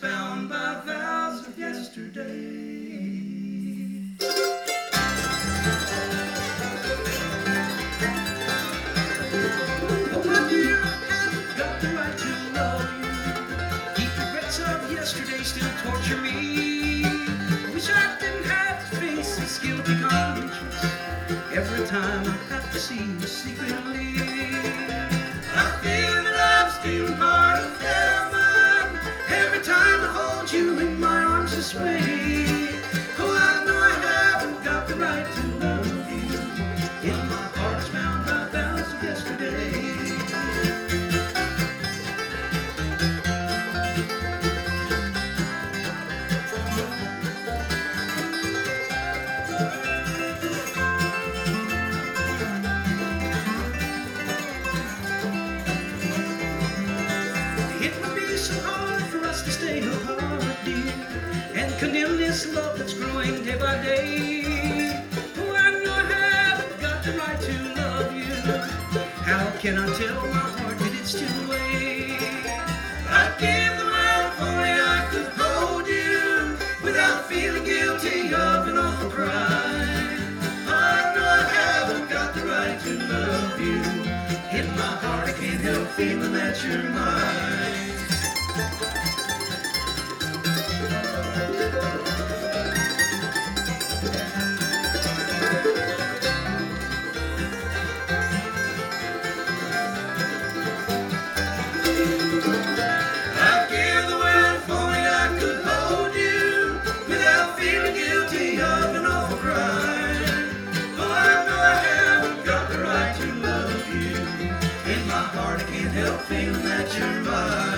bound by vows of yesterday. Oh, my dear, I haven't got the right to love you. Deep regrets of yesterday still torture me. Wish I didn't have to face this guilty conscience every time I have to see you secretly. I feel that I'm still part of heaven every time I hold you in my arms this way. Oh, I know I haven't got the right to love you. In my heart's bound by vows of yesterday. It would be so hard for us to stay apart, dear, and condemn this love that's growing day by day. Oh, I know I haven't got the right to love you. How can I tell my heart that it's too late? I'd give the world if only I could hold you without feeling guilty of an awful crime. I know I haven't got the right to love you. In my heart I can't help feeling that you're mine. I'd give the world if only I could hold you without feeling guilty of an awful crime. Oh, I know I haven't got the right to love you. In my heart I can't help feeling that you're mine.